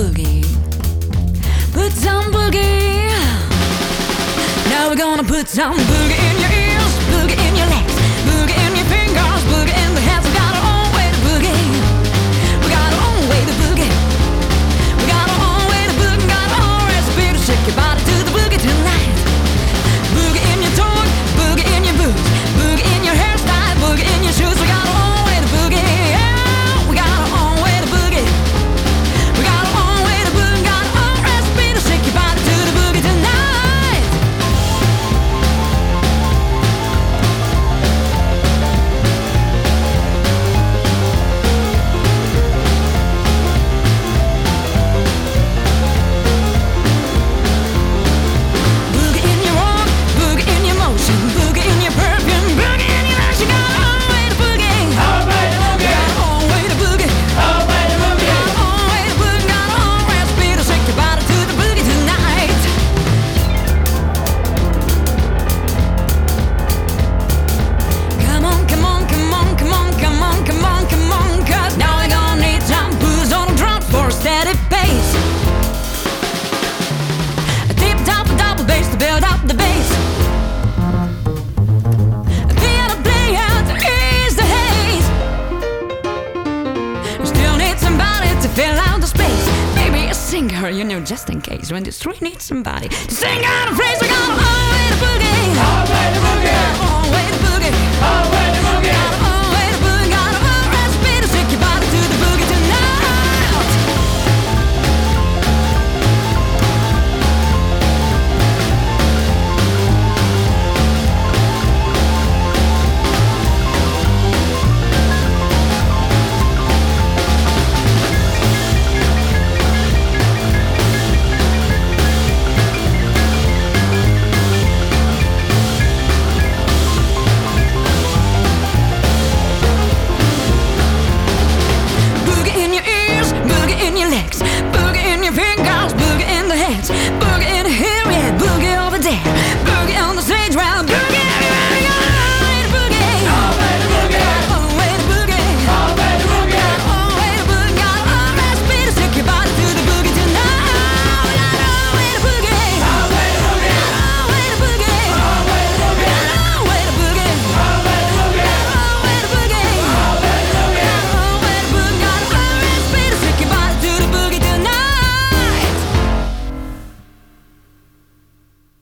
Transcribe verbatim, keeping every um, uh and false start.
boogie. Put some boogie. Now we're gonna put some boogie in your ears, boogie in your legs, boogie in your fingers, boogie in the heads. We got our own way to boogie. We got our own way to boogie. We got our own way to boogie. Got our own recipe to shake your body to the boogie tonight. Boogie in your tongue, boogie in your boots, boogie in your hairstyle, boogie in your shoes. We got our own way to boogie. Yeah, we got our own way to boogie. We got our own way to boogie. Got our own recipe to shake your body to the boogie tonight. Boogie in your walk, boogie in your motion, boogie in your perfume, boogie in your action. Got our own way to boogie. Our way to We got our own way to boogie. Our way to We got our own way to boogie. Got our own recipe to shake your body to the boogie tonight. Come on, come on, come on, come on, come on, come on, come on, 'cause now we're gonna need some booze on a drum for a steady pace. A tip top, a double bass to build up the bass. A piano player to ease the haze. We still need somebody to fill out the space. Maybe a singer, you know, just in case when the street needs somebody to sing out a phrase. We got our own way to boogie. Our way to boogie. Our own way